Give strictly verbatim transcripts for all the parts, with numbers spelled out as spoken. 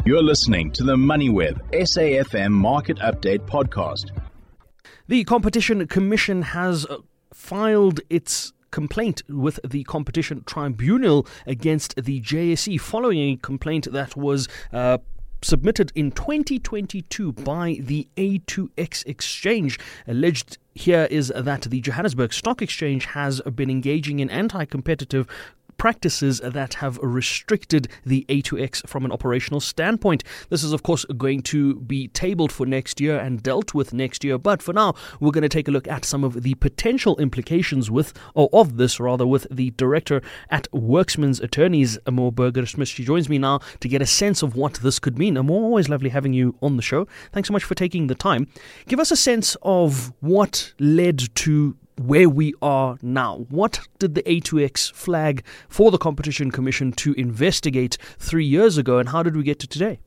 You're listening to the MoneyWeb S A F M Market Update podcast. The Competition Commission has filed its complaint with the Competition Tribunal against the J S E following a complaint that was uh, submitted in twenty twenty-two by the A two X exchange. Alleged here is that the Johannesburg Stock Exchange has been engaging in anti-competitive practices that have restricted the A two X from an operational standpoint. This is, of course, going to be tabled for next year and dealt with next year. But for now, we're going to take a look at some of the potential implications with, or of this rather, with the director at Worksman's Attorneys, Amor Burger-Smith. She joins me now to get a sense of what this could mean. Amor, always lovely having you on the show. Thanks so much for taking the time. Give us a sense of what led to where we are now. What did the A two X flag for the Competition Commission to investigate three years ago, and how did we get to today?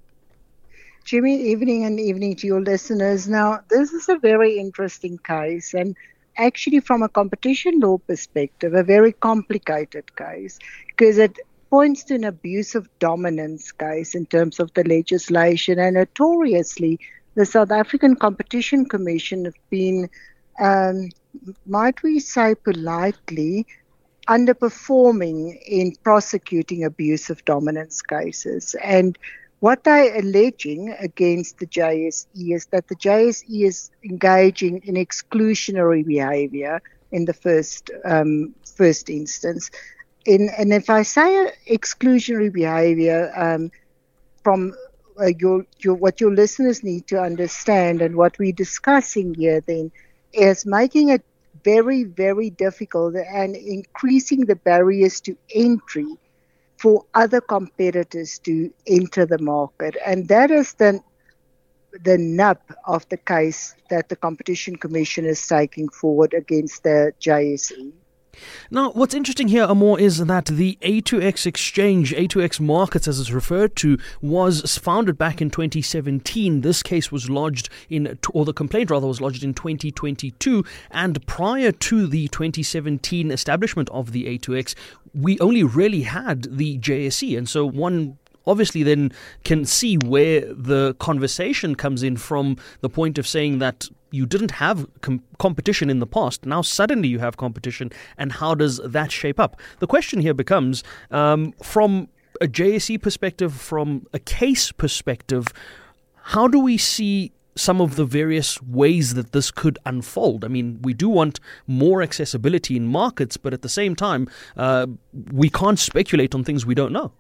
Jimmy, evening and evening to your listeners. Now, this is a very interesting case, and actually from a competition law perspective, a very complicated case, because it points to an abuse of dominance case in terms of the legislation, and notoriously, the South African Competition Commission have been um, might we say politely, underperforming in prosecuting abuse of dominance cases. And what they're alleging against the J S E is that the J S E is engaging in exclusionary behavior in the first um, first instance. In, and if I say exclusionary behavior, um, from uh, your, your what your listeners need to understand, and what we're discussing here then, is making it very, very difficult and increasing the barriers to entry for other competitors to enter the market. And that is the, the nub of the case that the Competition Commission is taking forward against the J S E. Now, what's interesting here, Amor, is that the A two X exchange, A two X Markets as it's referred to, was founded back in twenty seventeen. This case was lodged in, or the complaint rather was lodged in twenty twenty-two. And prior to the twenty seventeen establishment of the A two X, we only really had the J S E. And so one obviously then can see where the conversation comes in, from the point of saying that you didn't have com- competition in the past. Now suddenly you have competition, and how does that shape up? The question here becomes, um, from a J S E perspective, from a case perspective, how do we see some of the various ways that this could unfold? I mean, we do want more accessibility in markets, but at the same time, uh, we can't speculate on things we don't know.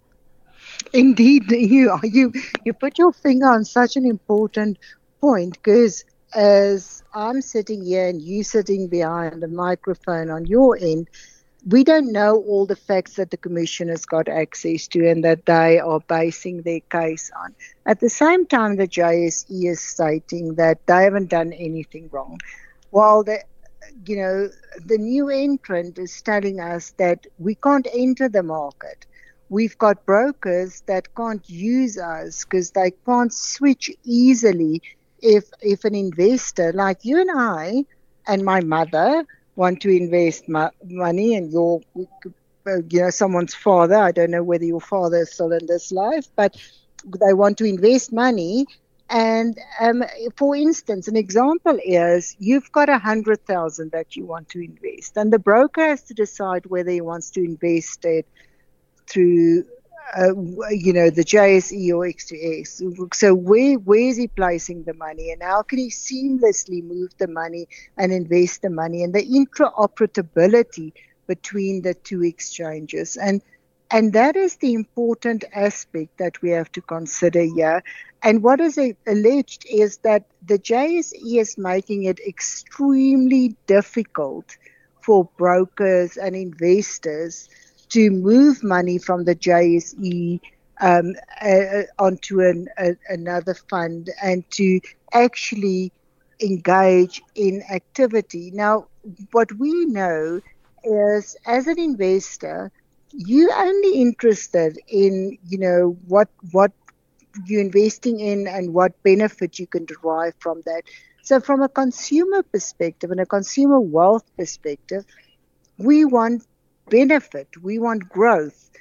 Indeed, you you you put your finger on such an important point, because as I'm sitting here and you sitting behind the microphone on your end, we don't know all the facts that the Commission has got access to and that they are basing their case on. At the same time, the J S E is stating that they haven't done anything wrong, while the you know the new entrant is telling us that we can't enter the market. We've got brokers that can't use us because they can't switch easily. If if an investor like you and I and my mother want to invest mo- money, and your, you know, someone's father, I don't know whether your father is still in this life, but they want to invest money. And um, for instance, an example is you've got a hundred thousand that you want to invest, and the broker has to decide whether he wants to invest it through Uh, you know, the J S E or X two X. So where where is he placing the money, and how can he seamlessly move the money and invest the money, and the interoperability between the two exchanges. And and that is the important aspect that we have to consider here. And what is alleged is that the J S E is making it extremely difficult for brokers and investors to move money from the J S E um, uh, onto an, a, another fund, and to actually engage in activity. Now, what we know is, as an investor, you're only interested in, you know, what what you're investing in and what benefit you can derive from that. So from a consumer perspective and a consumer wealth perspective, we want benefit, we want growth.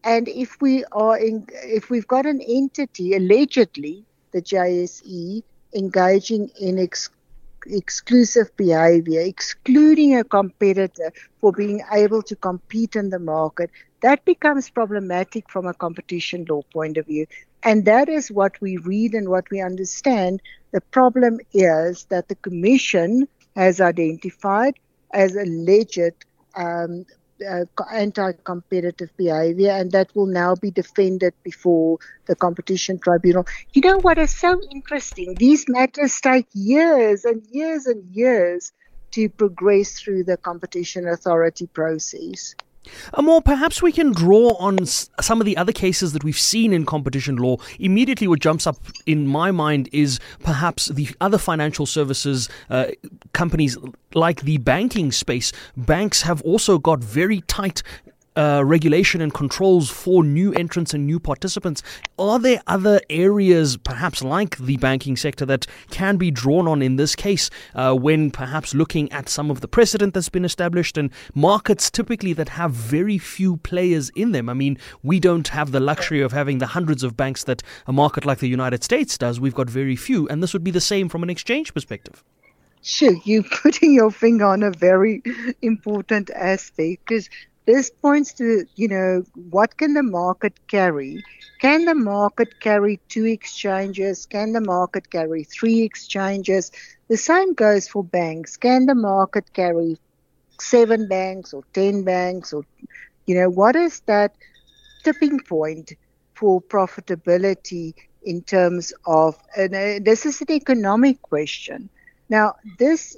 And if we are in, if we've got an entity, allegedly the J S E, engaging in ex- exclusive behavior, excluding a competitor for being able to compete in the market, that becomes problematic from a competition law point of view. And that is what we read and what we understand. The problem is that the Commission has identified as alleged um, uh, anti-competitive behavior, and that will now be defended before the Competition Tribunal. You know what is so interesting? These matters take years and years and years to progress through the Competition Authority process. Amor, perhaps we can draw on s- some of the other cases that we've seen in competition law. Immediately what jumps up in my mind is perhaps the other financial services uh, companies like the banking space. Banks have also got very tight Uh, regulation and controls for new entrants and new participants. Are there other areas, perhaps like the banking sector, that can be drawn on in this case uh, when perhaps looking at some of the precedent that's been established and markets typically that have very few players in them? I mean, we don't have the luxury of having the hundreds of banks that a market like the United States does. We've got very few, and this would be the same from an exchange perspective. Sure, you're putting your finger on a very important aspect, because this points to, you know, what can the market carry? Can the market carry two exchanges? Can the market carry three exchanges? The same goes for banks. Can the market carry seven banks or ten banks? Or, you know, what is that tipping point for profitability in terms of, and uh, this is an economic question. Now, this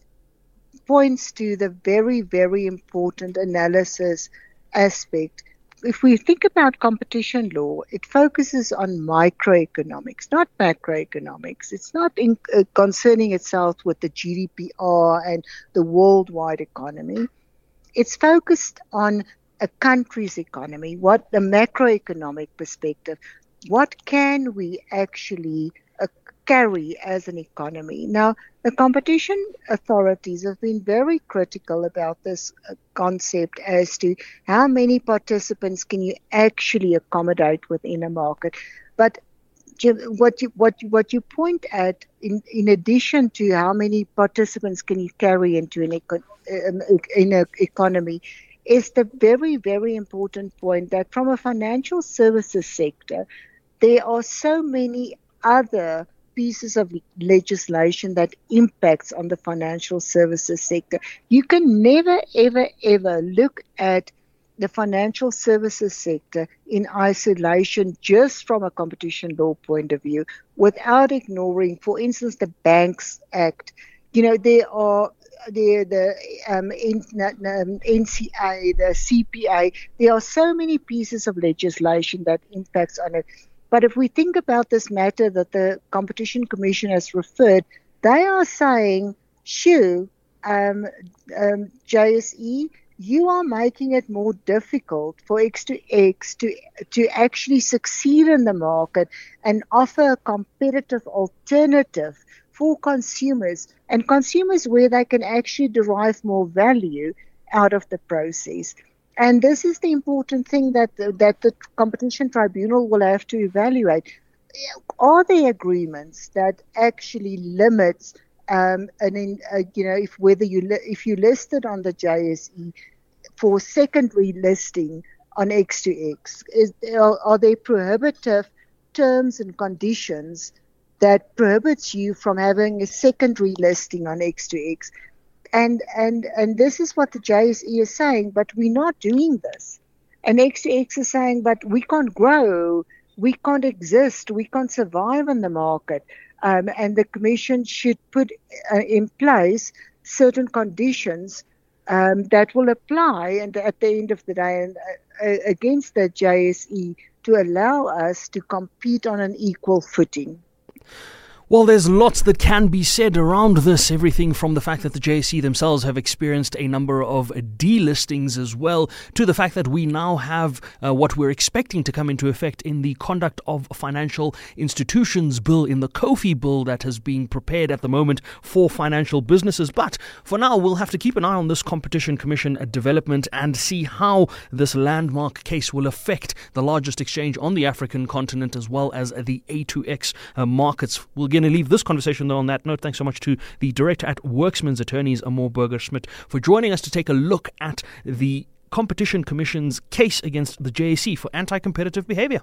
points to the very, very important analysis aspect. If we think about competition law, it focuses on microeconomics, not macroeconomics. It's not in, uh, concerning itself with the G D P R and the worldwide economy. It's focused on a country's economy, what the macroeconomic perspective, what can we actually uh, carry as an economy. Now, the competition authorities have been very critical about this uh, concept as to how many participants can you actually accommodate within a market. But what you what you, what you point at, in, in addition to how many participants can you carry into an eco- um, in an economy, is the very, very important point that from a financial services sector, there are so many other pieces of legislation that impacts on the financial services sector. You can never, ever, ever look at the financial services sector in isolation just from a competition law point of view without ignoring, for instance, the Banks Act. You know, there are the the um, N C A, the C P A. There are so many pieces of legislation that impacts on it. But if we think about this matter that the Competition Commission has referred, they are saying, shoo, um, um, J S E, you are making it more difficult for X two X to, to actually succeed in the market and offer a competitive alternative for consumers, and consumers where they can actually derive more value out of the process. And this is the important thing that that the Competition Tribunal will have to evaluate. Are there agreements that actually limits, um, and in, uh, you know, if whether you li- if you listed on the J S E for secondary listing on X two X, is are, are there prohibitive terms and conditions that prohibits you from having a secondary listing on X two X? And and and this is what the J S E is saying, but we're not doing this. And X two X is saying, but we can't grow, we can't exist, we can't survive in the market. Um, and the Commission should put uh, in place certain conditions um, that will apply, and at the end of the day, and, uh, against the J S E to allow us to compete on an equal footing. Well, there's lots that can be said around this, everything from the fact that the J S E themselves have experienced a number of delistings as well, to the fact that we now have uh, what we're expecting to come into effect in the Conduct of Financial Institutions Bill, in the COFI bill that has been prepared at the moment for financial businesses. But for now, we'll have to keep an eye on this Competition Commission development and see how this landmark case will affect the largest exchange on the African continent as well as the A two X uh, markets. We'll get going to leave this conversation though on that note. Thanks so much to the director at Worksman's Attorneys, Amor Burger-Schmidt, for joining us to take a look at the Competition Commission's case against the J S E for anti-competitive behaviour.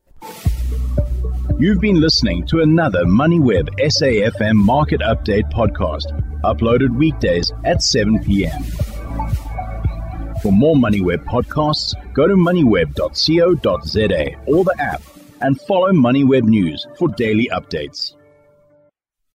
You've been listening to another MoneyWeb S A F M Market Update podcast, uploaded weekdays at seven p.m. For more MoneyWeb podcasts, go to moneyweb dot co dot za or the app, and follow MoneyWeb News for daily updates.